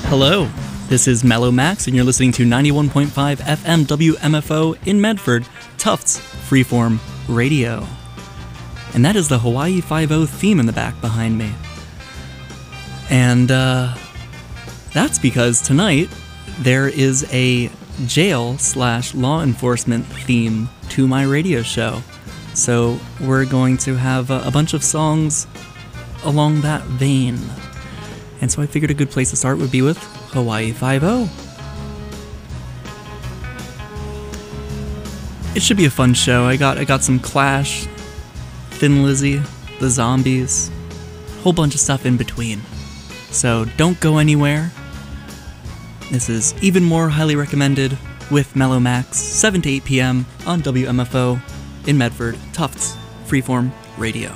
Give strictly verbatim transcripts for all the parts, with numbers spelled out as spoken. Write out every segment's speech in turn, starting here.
Hello, this is Mellow Max, and you're listening to ninety-one point five F M W M F O in Medford, Tufts Freeform Radio. And that is the Hawaii Five-O theme in the back behind me. And uh, that's because tonight there is a jail slash law enforcement theme to my radio show. So we're going to have a, a bunch of songs along that vein. And so I figured a good place to start would be with Hawaii Five-O. It should be a fun show. I got I got some Clash, Thin Lizzy, The Zombies, a whole bunch of stuff in between. So don't go anywhere. This is even more highly recommended with Mellow Max, seven to eight p.m. on W M F O in Medford, Tufts Freeform Radio.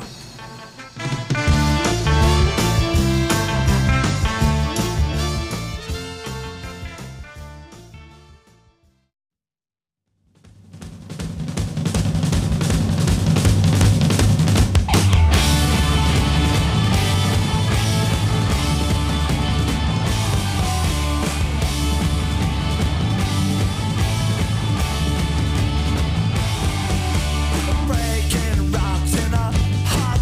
Breaking rocks in a hot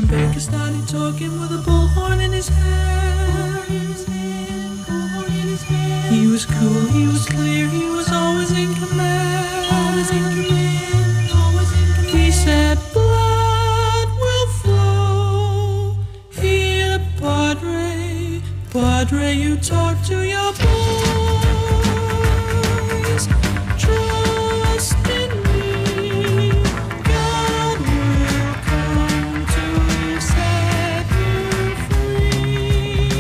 President Baker started talking with a bullhorn in his hand. He was cool, he was clear, he was always in command. Always in command, always in command. He said, blood will flow here, Padre. Padre, you talk to your boys. Trust in me. God will come to set you free.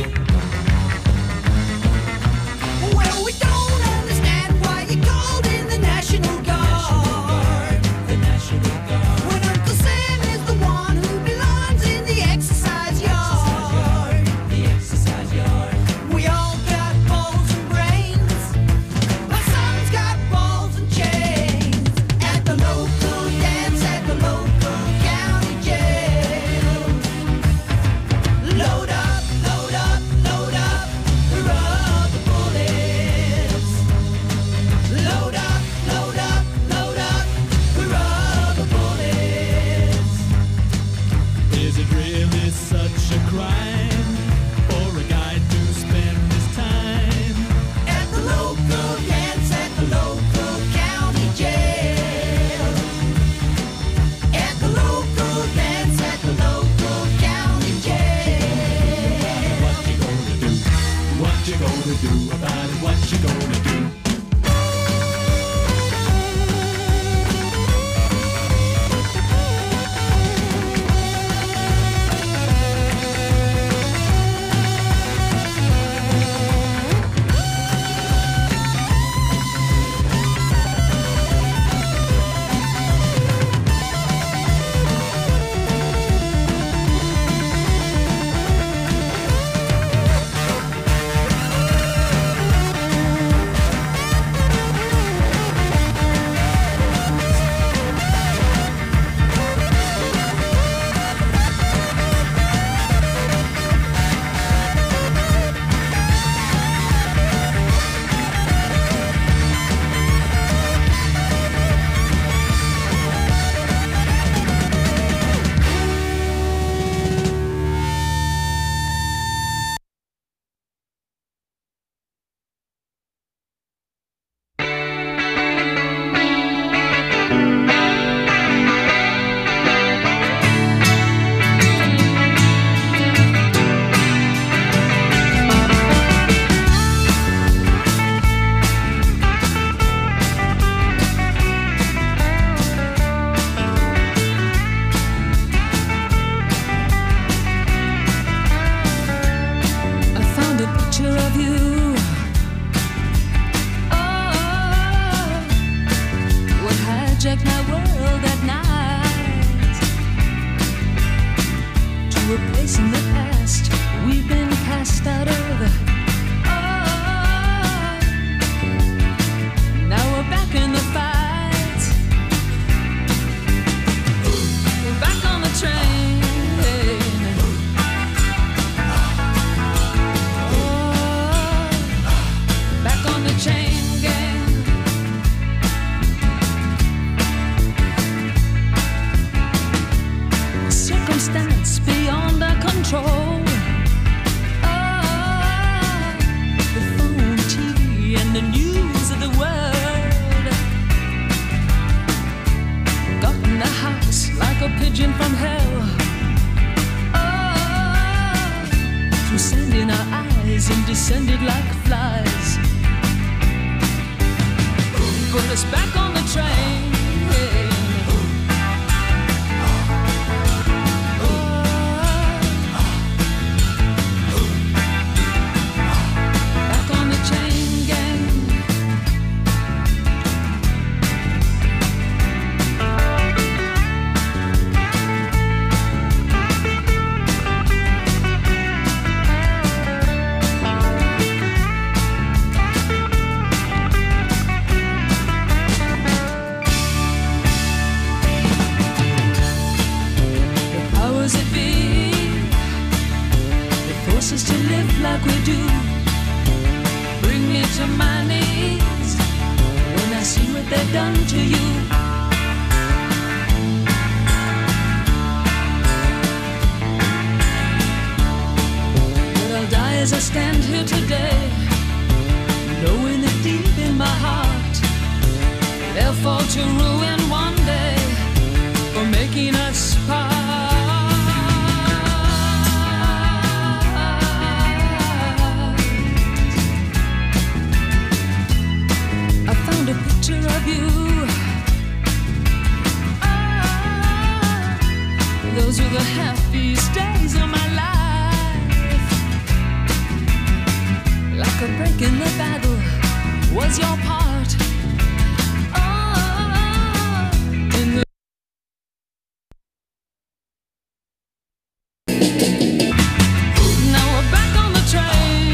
Well, we don't understand why you called in the National Guard. The National Guard. When Uncle Sam is the one who belongs in the exercise yard. The exercise yard. We all got balls and brains. My son's got balls and chains. At the local dance, at the local county jail. Load up, load up, load up the rubber bullets. Load up, load up, load up the rubber bullets. Is it really such a crime for a guy to spend his time? At the local dance, at the local county jail. At the local dance, at the local county jail. What you gonna do? What you gonna do about it? What you gonna do? I found a picture of you. Oh, what hijacked my world at night. To a place in the past we've been cast out of. Oh, now we're back in the fight. We're back on the train. Back on the chain gang. Circumstance beyond our control. Oh, the phone, T V, and the news of the world got in the house like a pigeon from hell. Oh, through sand in our eyes and descended like flies. Put us back on the train. Back on the chain gang. Like we do, bring me to my knees when I see what they've done to you. fall to ruin one day for making us part. I found a picture of you. Ah, those were the happiest days of my life. Like a break in the battle was your part. Ah, in the now we're back on the train.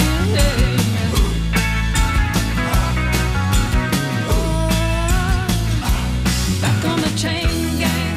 Back on the chain gang.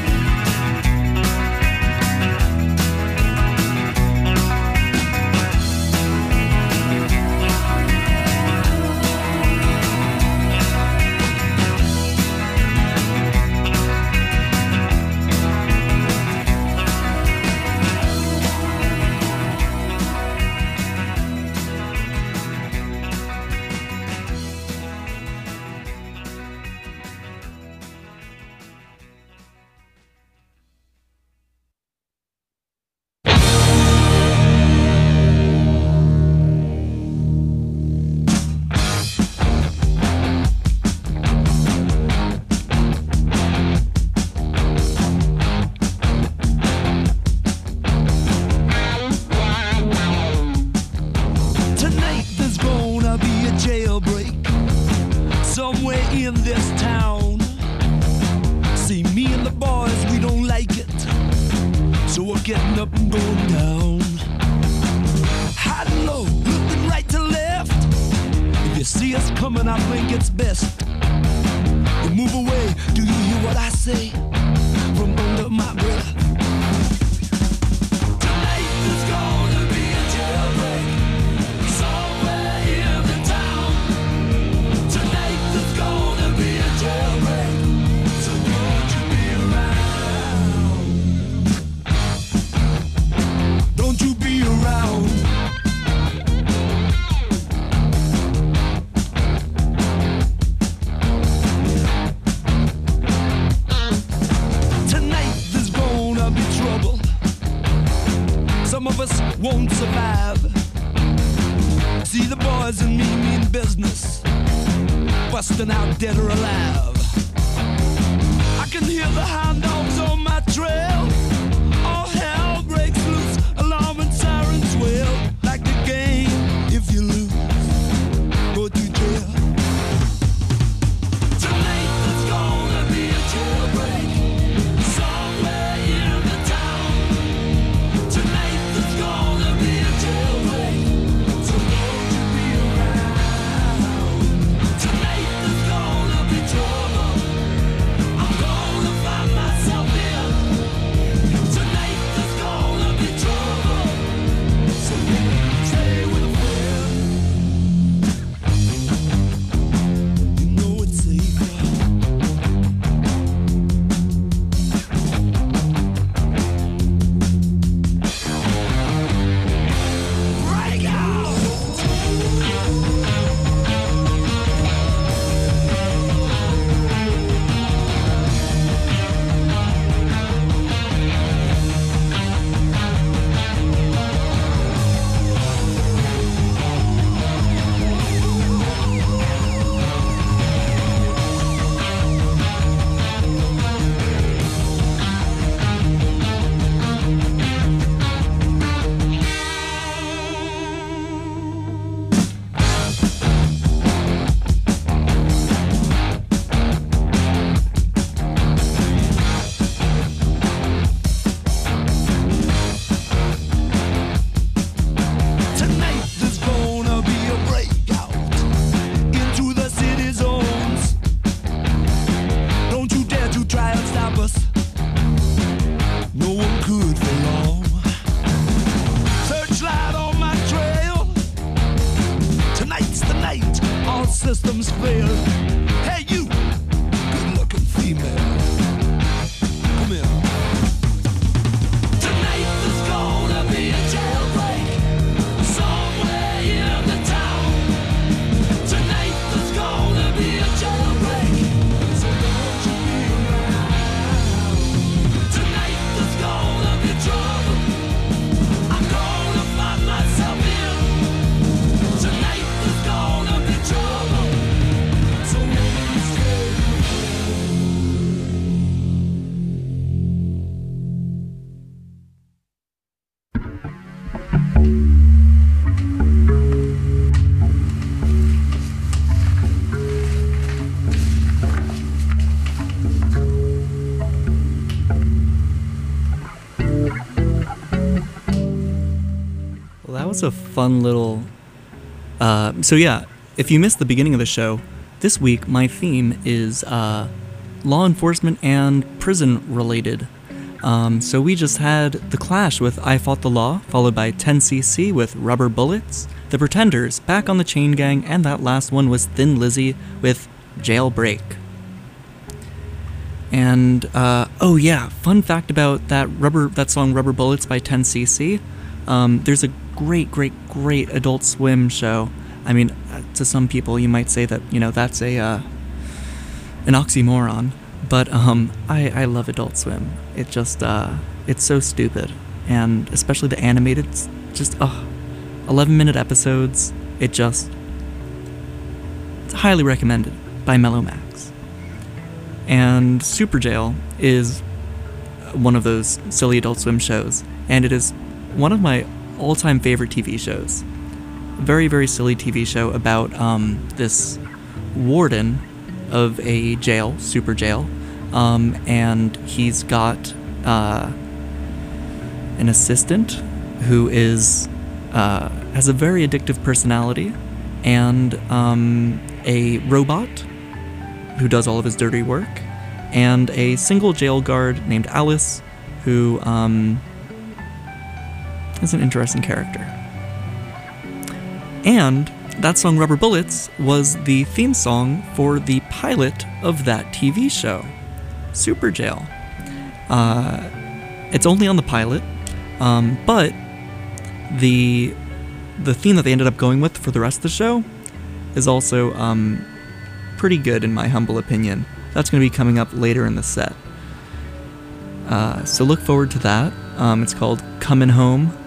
Tonight there's gonna be a jailbreak somewhere in this town. See, me and the boys, we don't like it, so we're getting up and going down. High and low, looking right to left. If you see us coming, I think it's best you move away. Do you hear what I say from under my breath? Tonight there's gonna be a jailbreak somewhere in the town. Tonight there's gonna be a jailbreak, so won't you be around? Don't you be around? Tonight there's gonna be trouble. Some of us won't survive. See the boys and me mean business, busting out dead or alive. I can hear the hound dogs on my trail. All hell breaks loose, alarm and sirens wail. Like the game, if you lose, go to jail. Tonight there's gonna be a jailbreak somewhere in the town. Tonight there's gonna be a jailbreak, so won't you be around? Tonight there's gonna be trouble. was a fun little... Uh, so yeah, if you missed the beginning of the show, this week my theme is uh, law enforcement and prison-related. Um, so we just had The Clash with I Fought the Law, followed by ten C C with Rubber Bullets, The Pretenders, Back on the Chain Gang, and that last one was Thin Lizzy with Jailbreak. And, uh, oh yeah, fun fact about that rubber that song Rubber Bullets by ten C C. Um, there's a great, great, great Adult Swim show. I mean, uh, to some people you might say that, you know, that's a, uh, an oxymoron. But, um, I, I love Adult Swim. It just, uh, it's so stupid. And especially the animated, just, oh, eleven minute episodes. It just, it's highly recommended by Mellow Max. And Super Jail is one of those silly Adult Swim shows, and it is one of my all-time favorite T V shows. A very, very silly T V show about um, this warden of a jail, Super Jail, um, and he's got uh, an assistant who is uh, has a very addictive personality, and um, a robot who does all of his dirty work, and a single jail guard named Alice, who um, is an interesting character. And that song Rubber Bullets was the theme song for the pilot of that T V show, Super Jail. Uh, it's only on the pilot, um, but the the theme that they ended up going with for the rest of the show is also um, pretty good in my humble opinion. That's going to be coming up later in the set. Uh, so look forward to that. Um, it's called Comin' Home.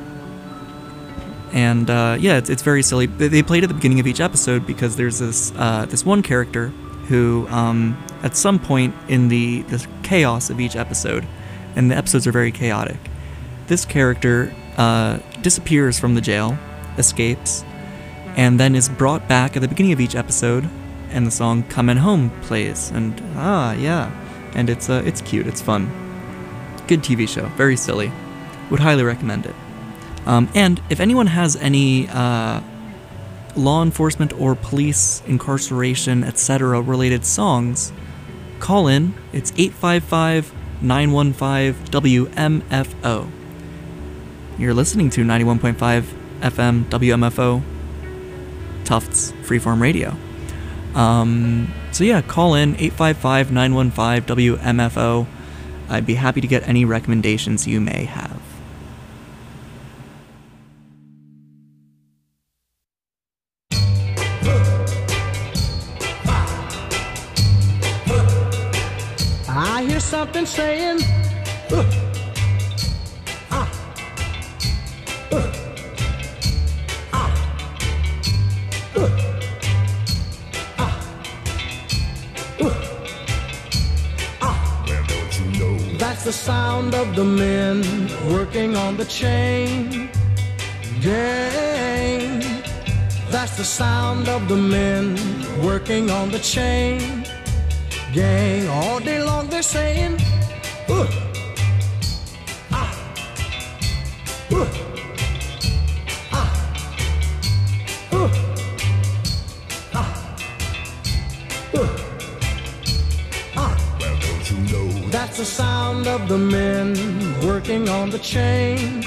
And uh, yeah, it's, it's very silly. They, they played at the beginning of each episode because there's this uh, this one character who, um, at some point in the, the chaos of each episode, and the episodes are very chaotic, this character uh, disappears from the jail, escapes, and then is brought back at the beginning of each episode, and the song Comin' Home plays, and ah, yeah, and it's uh, it's cute, it's fun. Good T V show, very silly. Would highly recommend it. Um, and if anyone has any uh, law enforcement or police, incarceration, et cetera related songs, call in. It's eight five five, nine one five, W M F O. You're listening to ninety-one point five F M W M F O, Tufts Freeform Radio. Um, so yeah, call in eight five five, nine one five, W M F O. I'd be happy to get any recommendations you may have. I hear something saying, uh, ah, uh, ah, uh, ah, uh, ah. Well, don't you know? That's the sound of the men working on the chain gang. That's the sound of the men working on the chain gang. All day long they're saying, uh, ah, uh, ah, uh, ah, uh, ah. Well, don't you know? That's the sound of the men working on the chain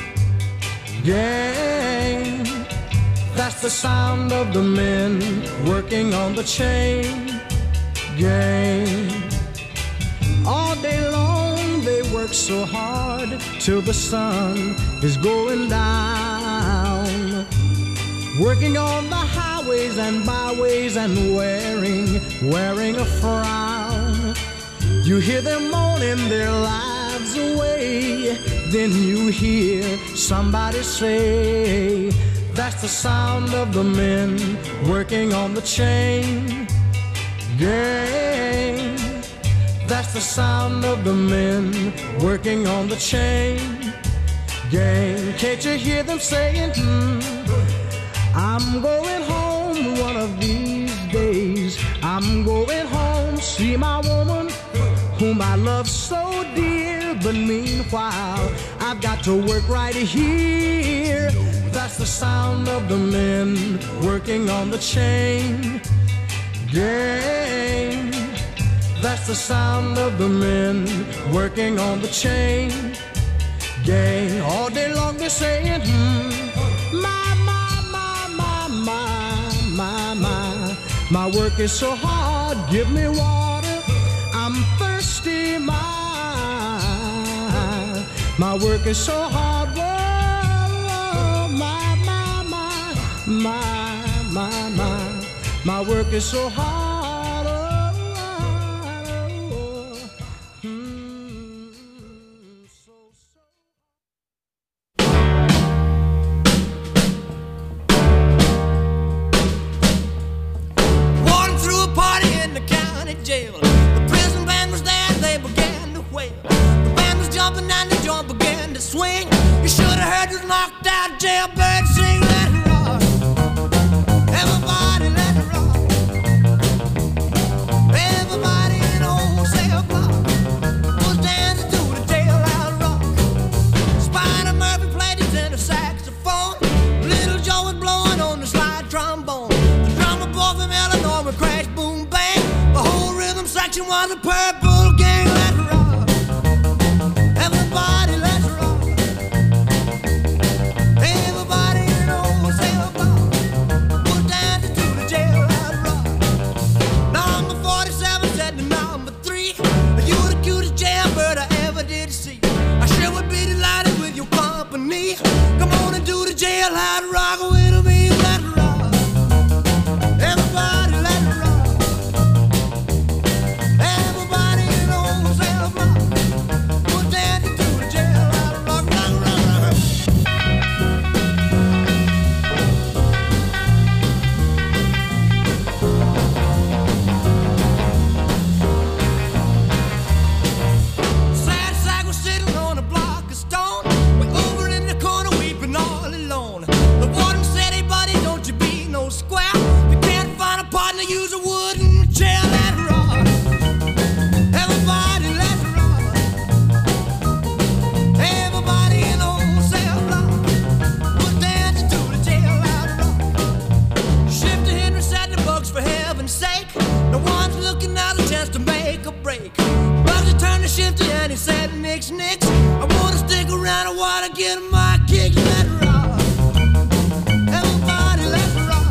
gang. That's the sound of the men working on the chain gang. All day long they work so hard till the sun is going down, working on the highways and byways and wearing, wearing a frown. You hear them moaning their lives away, then you hear somebody say, that's the sound of the men working on the chain gang. That's the sound of the men working on the chain gang. Can't you hear them saying, hmm, I'm going home one of these days. I'm going home, see my woman whom I love so dear. But meanwhile, I've got to work right here. That's That's the sound of the men working on the chain gang. That's the sound of the men working on the chain gang. All day long they're saying, hmm, my, my, my, my, my, my, my. My work is so hard, give me water, I'm thirsty, my. My work is so hard, whoa, my, my, my, my, my, my. My work is so hard, oh, oh, oh. Mm, so, so. Walking through a party in the county jail. The prison band was there, they began to wail. The band was jumping and the joint began to swing. You should have heard this knocked out jailbird sing. Let it rock, everybody let it rock. Everybody in old cell block was dancing to the jailhouse rock. Spider Murphy played his tenor saxophone. Little Joe was blowing on the slide trombone. The drummer boy from Illinois would crash, boom, bang. The whole rhythm section was a purple gang. Let's rock, everybody let's rock. Everybody in old cell block was dancing to the jailhouse rock. Number forty-seven said to number three, you the cutest jailbird I ever did see. I sure would be delighted with your company. Come on and do the jailhouse rock with me. Let's rock, everybody let's rock. Everybody in old cell block was dancing to the jailhouse rock, rock, rock, rock. Sad sack was sitting on a block of stone, way over in the corner weeping all alone. The warden said, hey buddy, don't you be no square. If you can't find a partner, use a wooden chair. Let's rock, everybody let's rock. Everybody in old cell block was dancing to the jailhouse rock. Shifter Henry said the bugs for heaven's sake. No one's looking out a chance to make a break. Bugsy turned to Shifter and he said, nix, nix. I wanna stick around, I wanna get my kicks. Let's rock, everybody let's rock.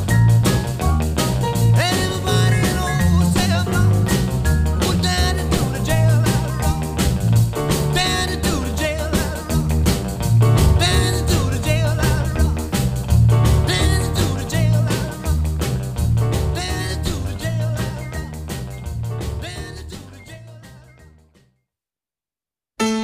Everybody in old cell block was dancing to the jailhouse rock. Dancing to the jailhouse rock. Dancing to the jailhouse rock. Dancing to the jailhouse rock. Dancing to the jailhouse rock. Dancing to the jailhouse rock.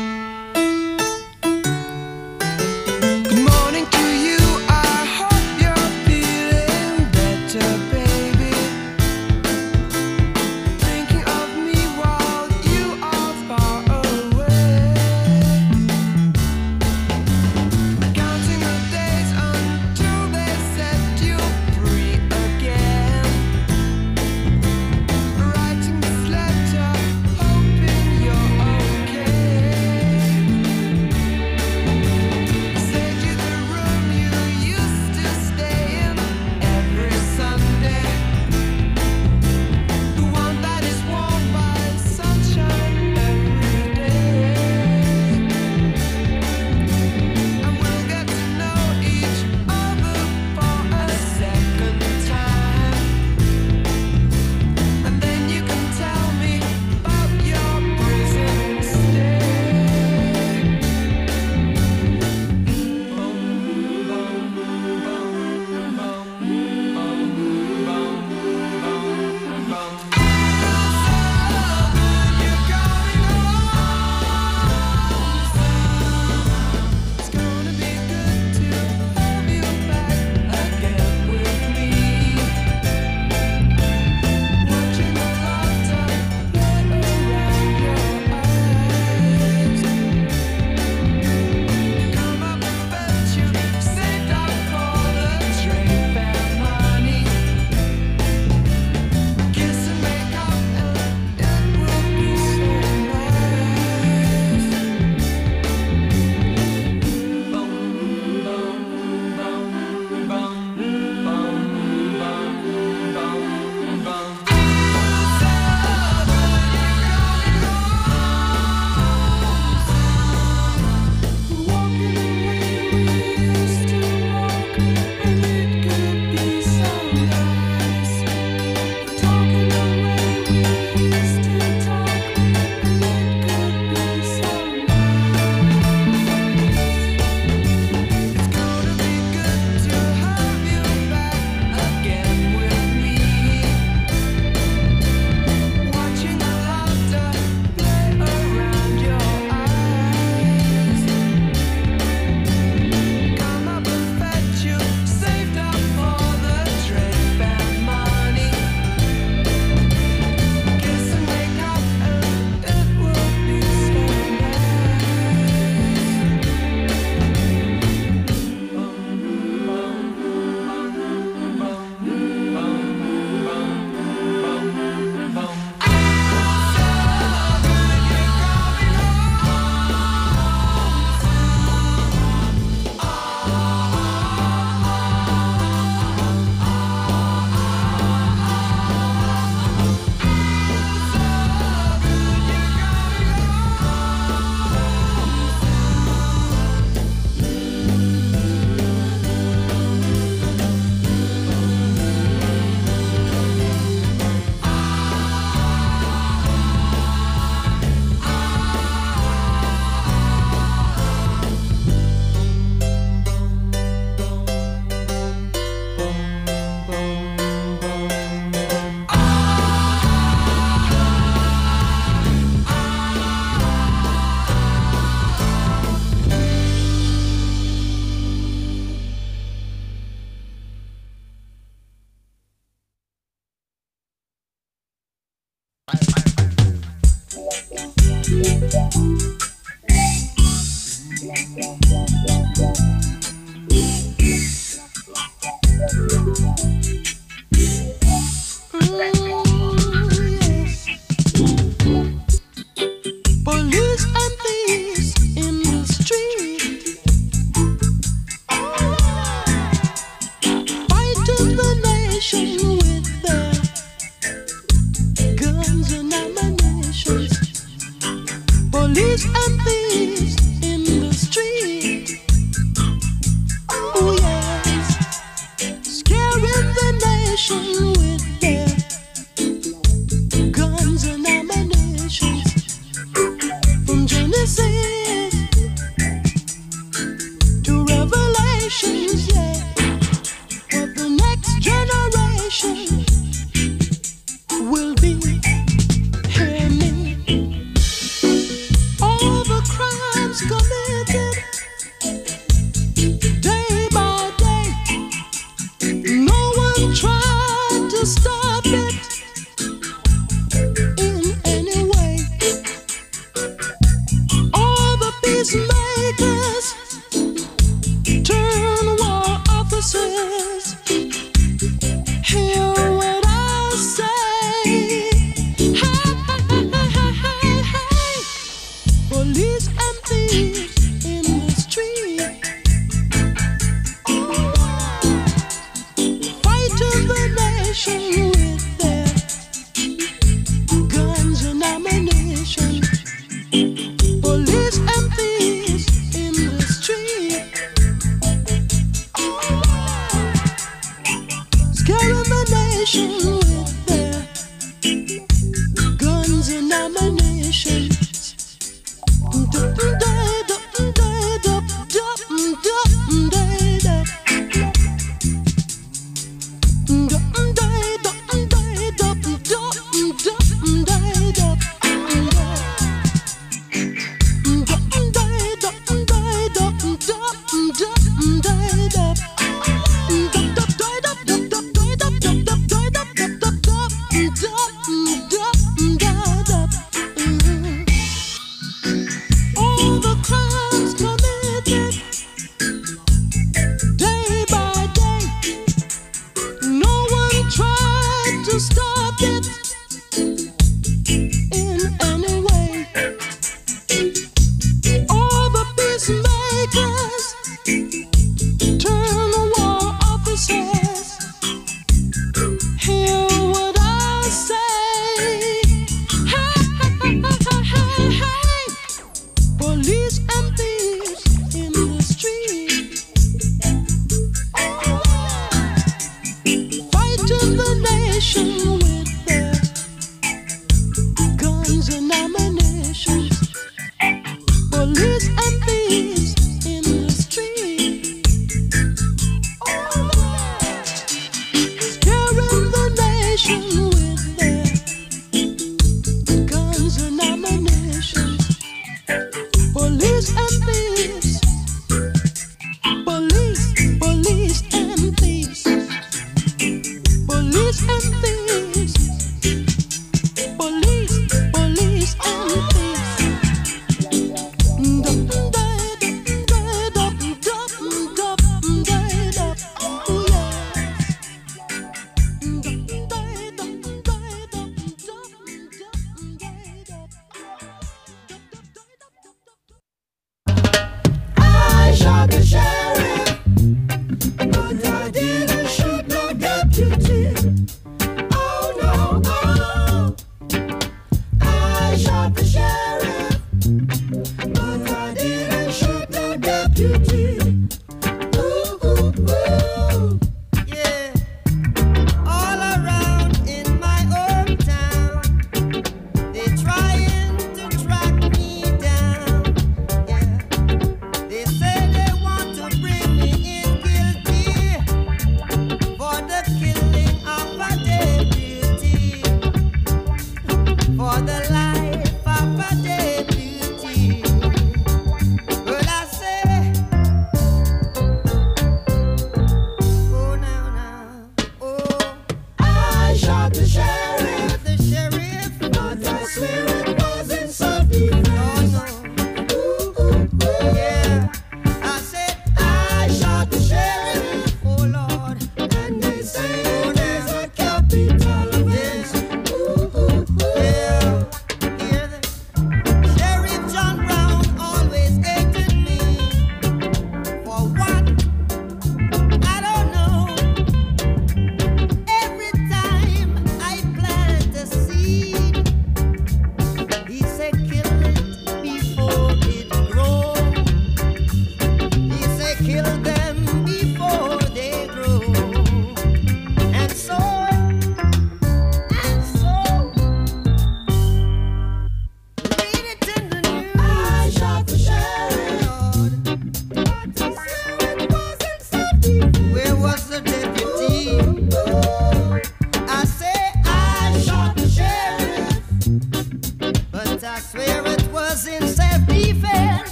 For the life of a deputy. Well, I say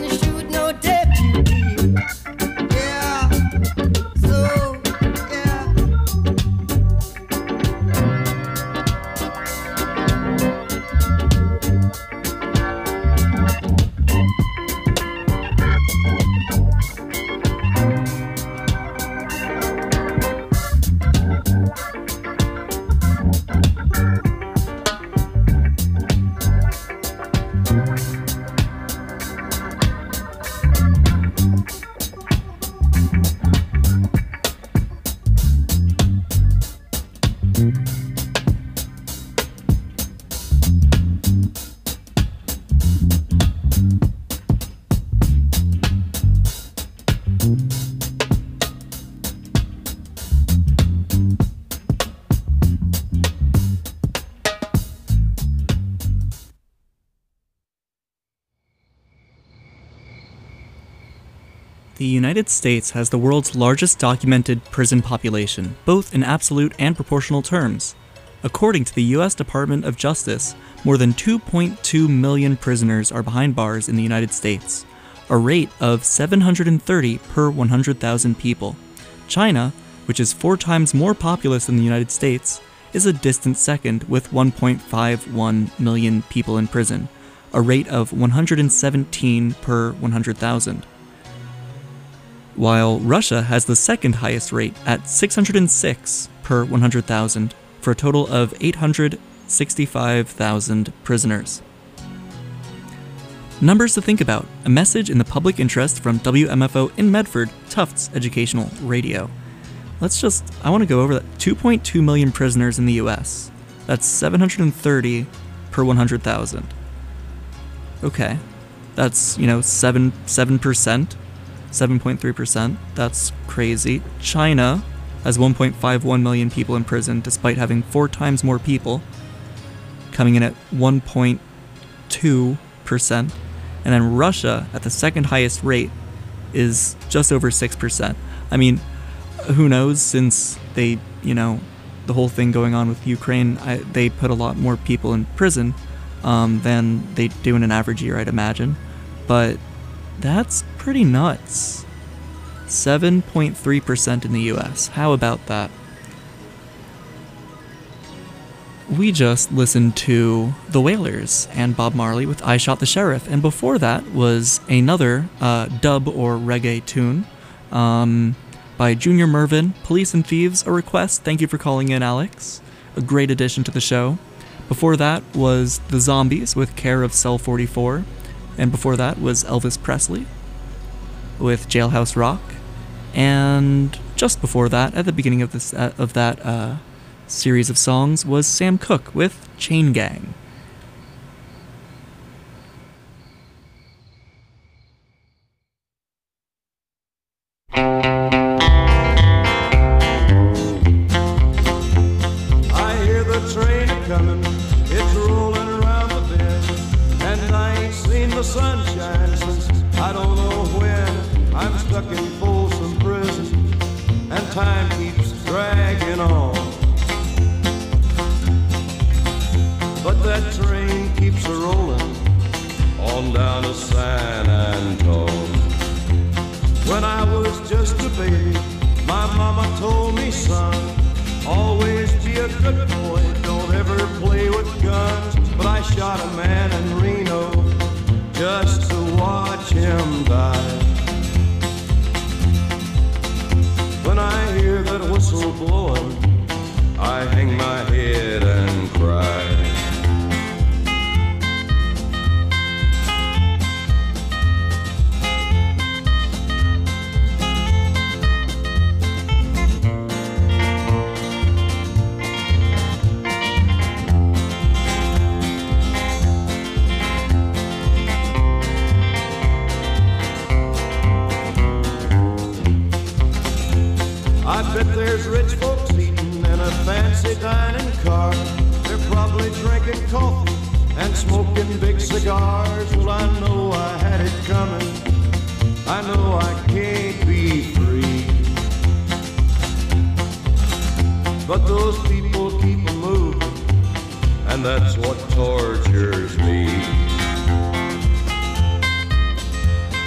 gonna shoot no deputy. Yeah, so, yeah. The United States has the world's largest documented prison population, both in absolute and proportional terms. According to the U S Department of Justice, more than two point two million prisoners are behind bars in the United States, a rate of seven hundred thirty per one hundred thousand people. China, which is four times more populous than the United States, is a distant second with one point five one million people in prison, a rate of one hundred seventeen per one hundred thousand. While Russia has the second highest rate at six hundred six per one hundred thousand, for a total of eight hundred sixty-five thousand prisoners. Numbers to think about. A message in the public interest from W M F O in Medford, Tufts Educational Radio. Let's just, I want to go over that. two point two million prisoners in the U S. That's seven hundred thirty per one hundred thousand. Okay. That's, you know, seven, seven percent. seven point three percent. That's crazy. China has one point five one million people in prison despite having four times more people, coming in at one point two percent. And then Russia, at the second highest rate, is just over six percent. I mean, who knows, since they, you know, the whole thing going on with Ukraine, I, they put a lot more people in prison um, than they do in an average year, I'd imagine. But that's pretty nuts. seven point three percent in the U S. How about that? We just listened to The Wailers and Bob Marley with I Shot the Sheriff, and before that was another uh, dub or reggae tune um, by Junior Mervin, Police and Thieves, a request. Thank you for calling in, Alex. A great addition to the show. Before that was The Zombies with Care of Cell forty-four, and before that was Elvis Presley with Jailhouse Rock, and just before that, at the beginning of this uh, of that uh, series of songs, was Sam Cooke with Chain Gang. I hear the train coming, it's rolling around the bend, and I ain't seen the sunshine since I don't know when. I'm stuck in Folsom Prison, and time keeps dragging on. But that train keeps a-rolling on down to San Antone. When I was just a baby, my mama told me, son, always be a good boy, don't ever play with guns. But I shot a man in Reno just to watch him die. When I hear that whistle blowing, I hang my head and cry. I bet there's rich folks eating in a fancy dining car. They're probably drinking coffee and smoking big cigars. Well, I know I had it coming, I know I can't be free. But those people keep moving, and that's what tortures me.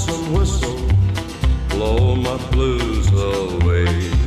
lonesome whistle blow my blues away.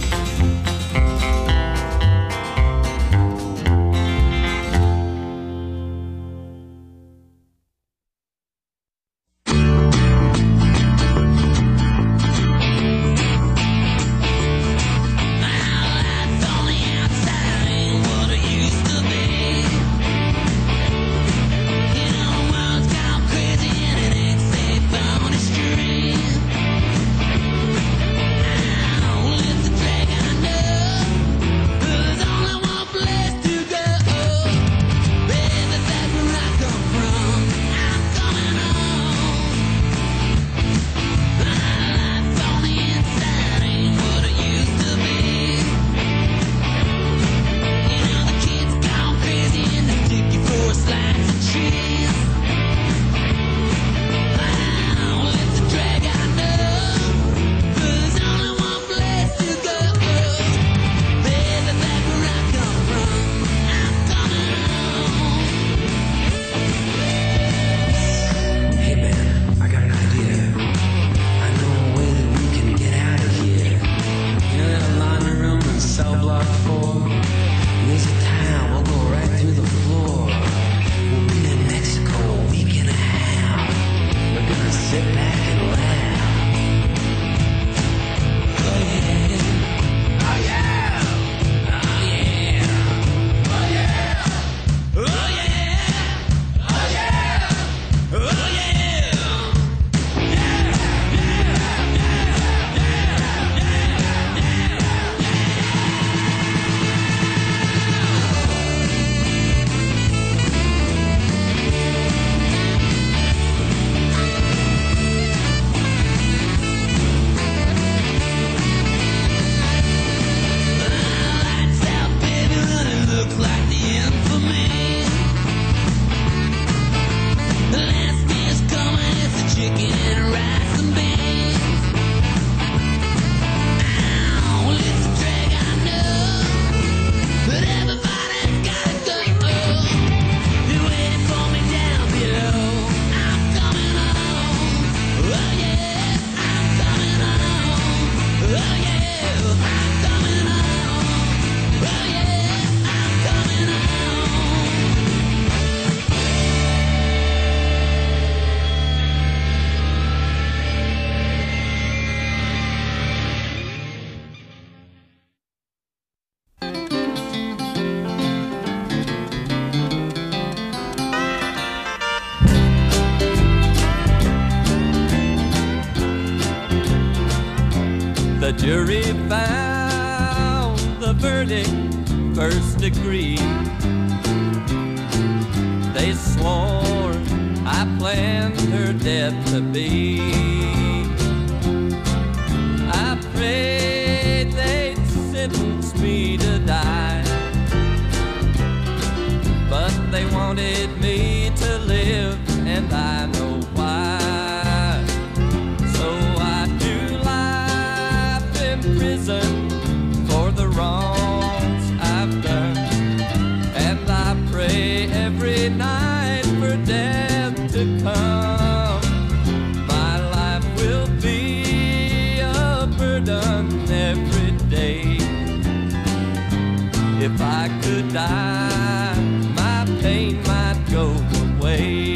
The jury found the verdict first degree. They swore I planned her death to be. I prayed they'd sentence me to die, but they wanted me to live, and I know why. So I do life in prison for the wrongs I've done, and I pray every night for death to come. My life will be a burden every day. If I could die, my pain might go away.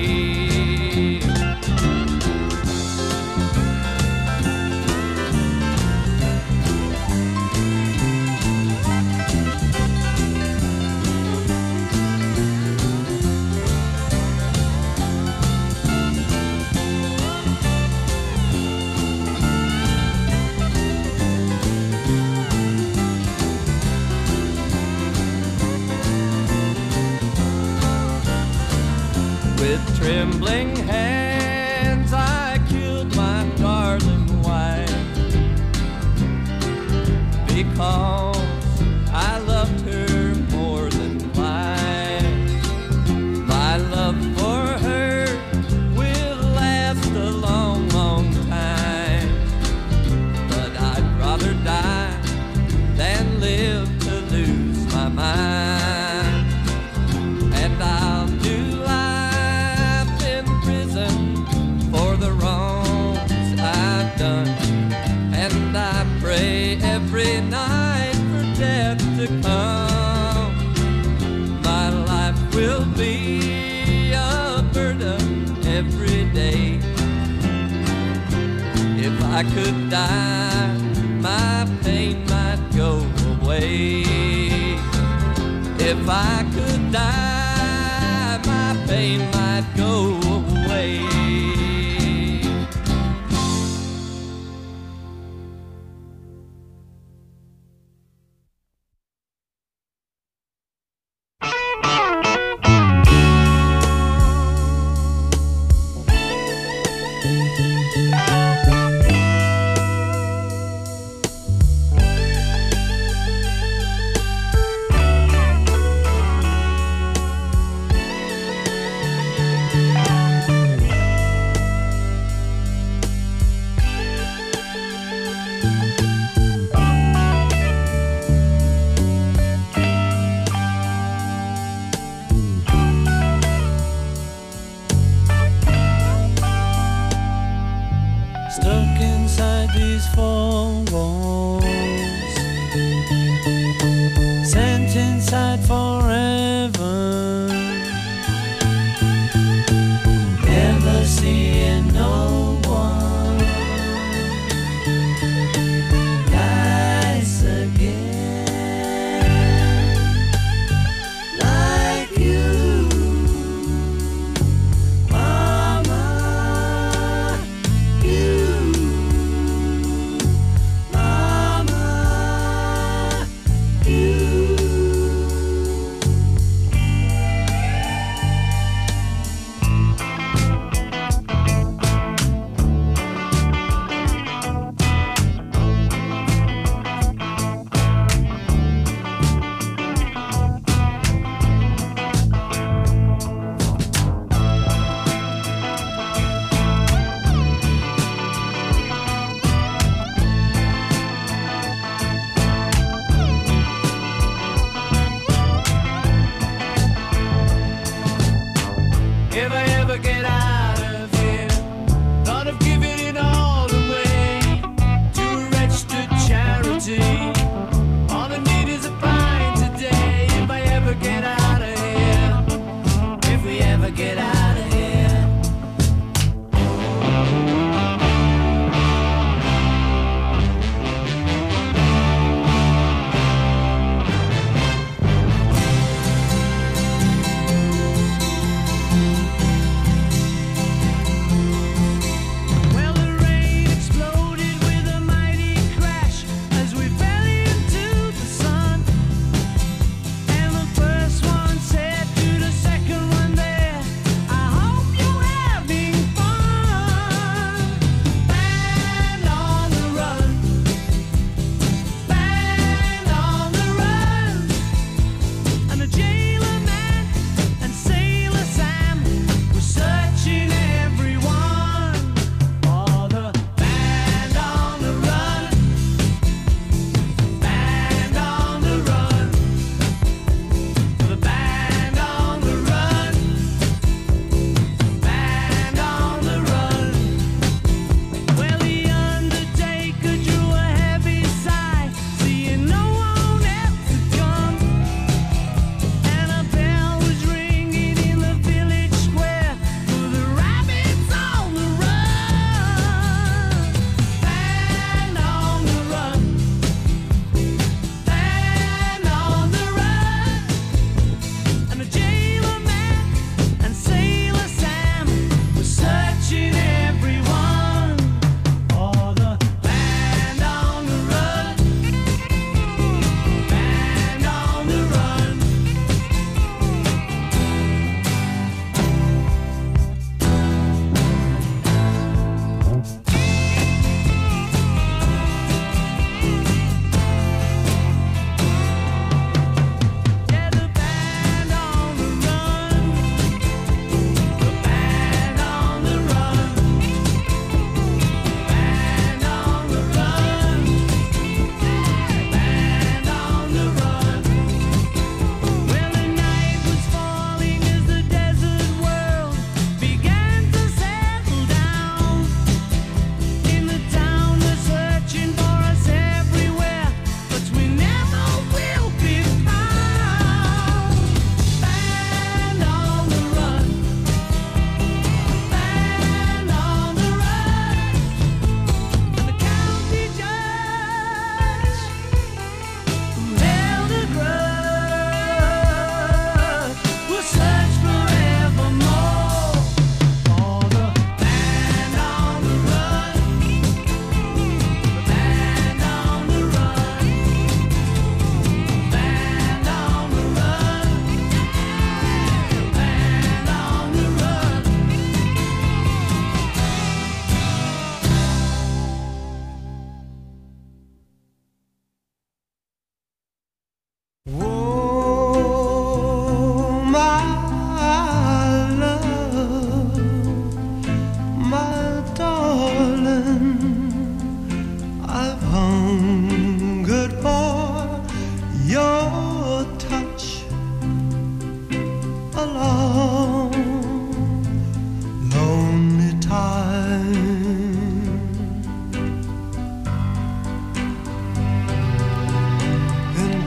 With trembling hands I killed my darling wife, because I loved her more than life. My love for her will last a long, long time, but I'd rather die than live to lose my mind. And I'll do life for the wrong to come, my life will be a burden every day. If I could die, my pain might go away. If I could die, my pain might go away. Stuck inside these four walls, sent inside forever, never seeing no one nice again like you, Mama. You, Mama, you.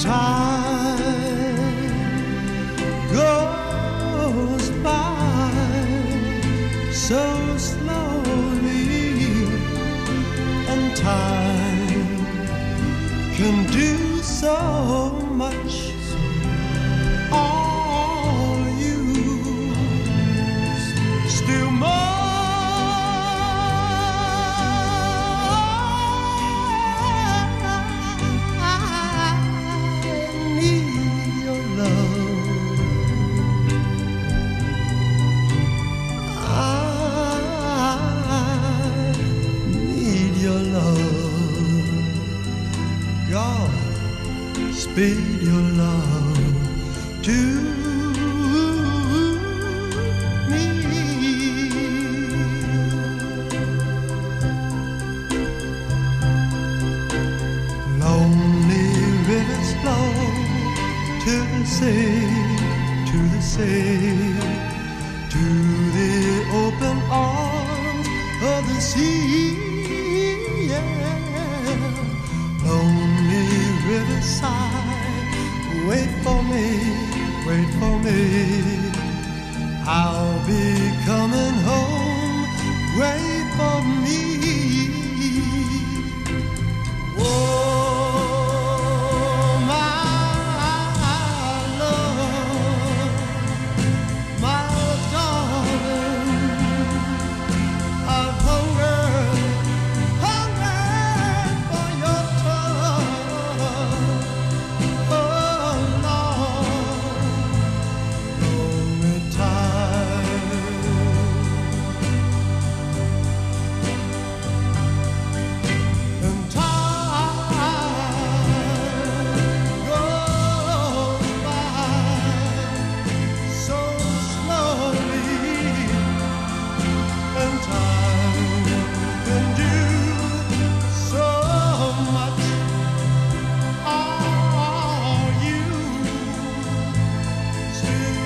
time goes by so slowly, and time can do so much. All you still more. Speed your love to me. Lonely rivers flow to the sea, to the sea, to the open arms of the sea. Yeah. Lonely riverside, wait for me, wait for me. I'll be coming home, wait for me. Oh, my love, my darling, I've hungered, hungered for your touch. Oh, Lord, lonely time. And time goes by so slowly, and time can do so much. Are you still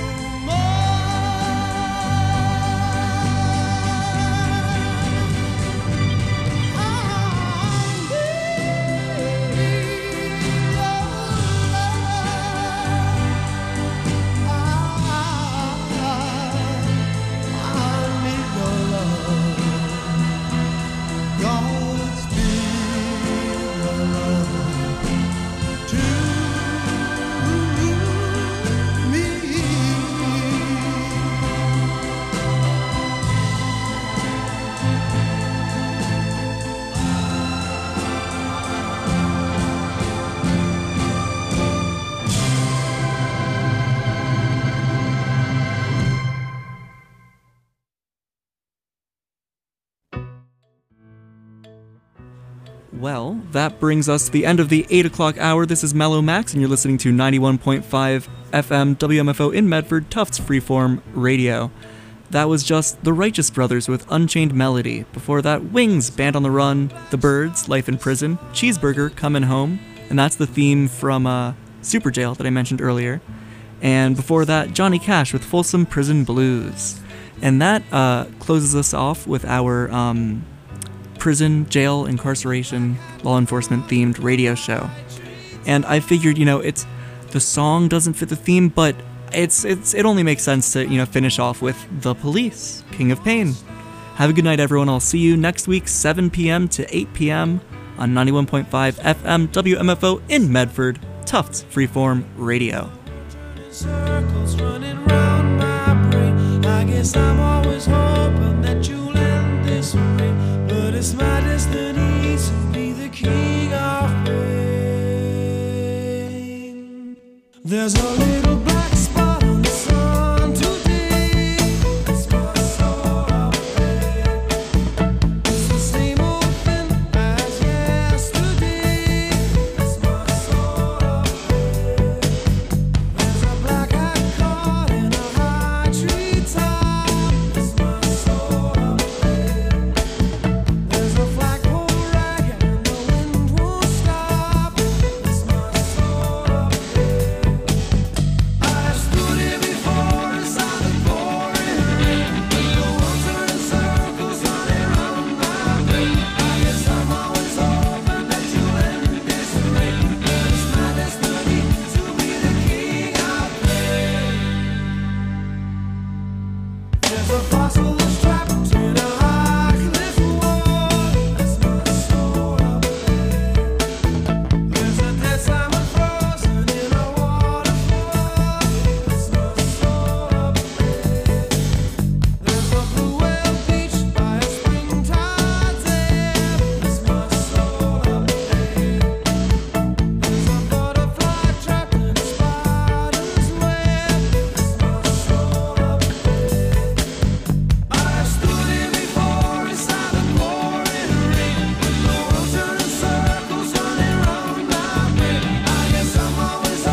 Well, that brings us to the end of the eight o'clock hour. This is Mellow Max, and you're listening to ninety-one point five F M W M F O in Medford, Tufts Freeform Radio. That was just The Righteous Brothers with Unchained Melody. Before that, Wings, Band on the Run, The Byrds, Life in Prison, Cheeseburger, Coming Home, and that's the theme from uh, Super Jail that I mentioned earlier. And before that, Johnny Cash with Folsom Prison Blues. And that uh, closes us off with our um, prison, jail, incarceration, law enforcement themed radio show. And I figured, you know, it's the song doesn't fit the theme, but it's it's it only makes sense to, you know, finish off with The Police, King of Pain. Have a good night, everyone. I'll see you next week, seven p.m. to eight p.m. on ninety-one point five F M W M F O in Medford, Tufts Freeform Radio. Circles running round my brain. I guess I'm always hoping that you'll end this way, but it's my destiny to be the king of pain. There's a little